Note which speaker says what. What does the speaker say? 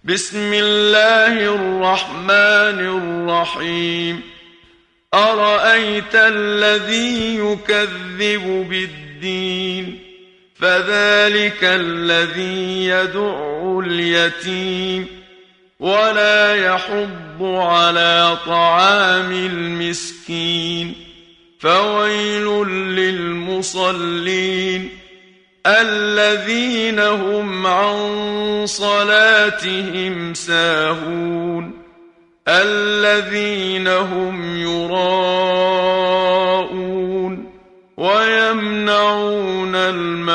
Speaker 1: بسم الله الرحمن الرحيم أرأيت الذي يكذب بالدين فذلك الذي يدع اليتيم ولا يحض على طعام المسكين فويل للمصلين الذين هم عن صلاتهم ساهون الذين هم يراءون ويمنعون الماعون